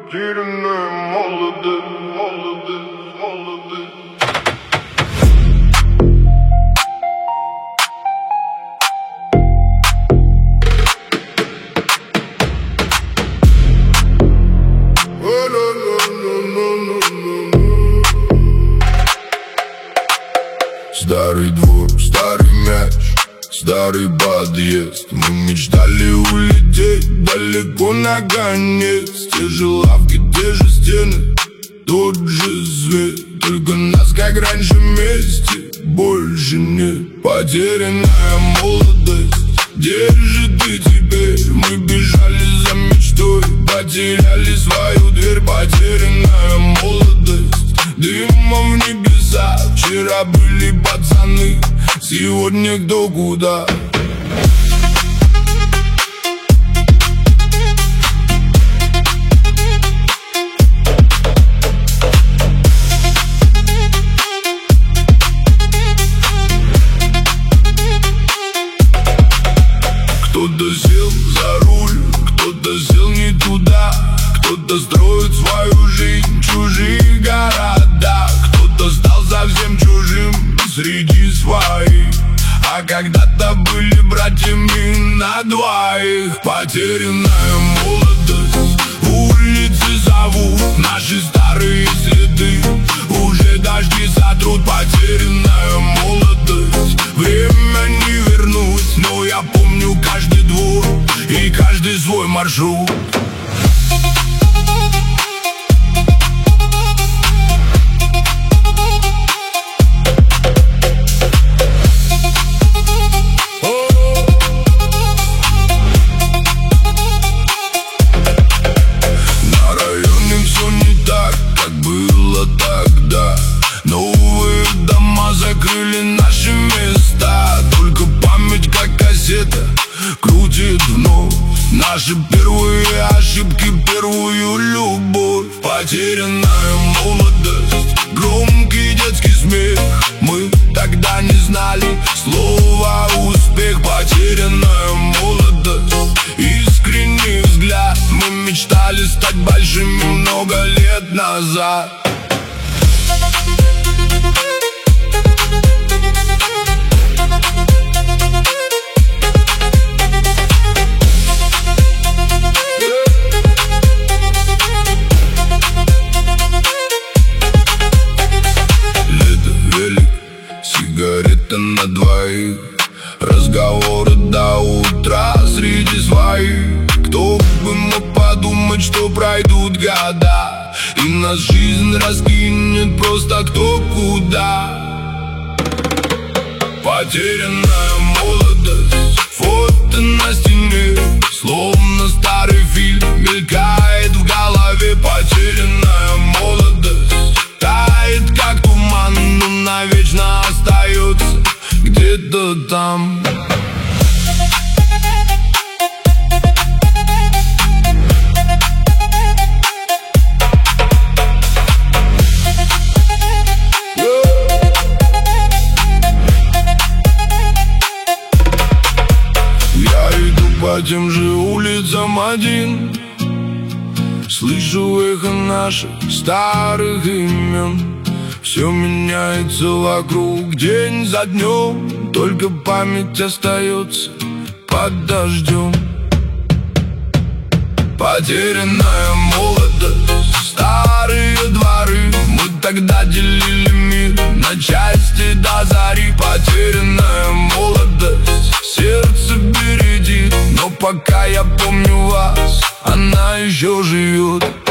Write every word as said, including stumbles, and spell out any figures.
Потерянная молодость, молодость, молодость. Старый двор, старый мяч, старый подъезд. Мы мечтали улететь далеко наконец. Те же лавки, те же стены, тот же свет. Только нас, как раньше, вместе больше нет. Потерянная молодость держит и теперь. Мы бежали за мечтой, потеряли свою дверь. Потерянная молодость дымом в небеса. Вчера были пацаны, сегодня кто куда. Кто-то сел за руль, кто-то сел не туда. Кто-то строит свою жизнь в чужих городах. Кто-то стал совсем чужим среди своих, а когда-то были братьями на двоих. Потерянная молодость, улицы зовут наши старые следы. Уже дожди сотрут. Потерянная молодость, время не вернуть, но я помню каждый двор и каждый свой маршрут. Новые дома закрыли наши места. Только память, как кассета, крутит вновь наши первые ошибки, первую любовь. Потерянная молодость, громкий детский смех. Мы тогда не знали слова успех. Потерянная молодость, искренний взгляд. Мы мечтали стать большими много лет назад. Сигарета на двоих, разговоры до утра среди своих. Кто бы мог подумать, что пройдут года и нас жизнь раскинет просто кто куда. Потерянная молодость, фото на стене, словно старый фильм мелькает в голове. Потерянная молодость тает, как туман, но навечно остается где-то там. Я иду по тем же улицам один, слышу эхо наших старых имен. Все меняется вокруг день за днем, только память остается под дождем. Потерянная молодость, старые дворы. Мы тогда делили мир на части до зари. Потерянная молодость, сердце бередит, но пока я помню вас, она еще живет.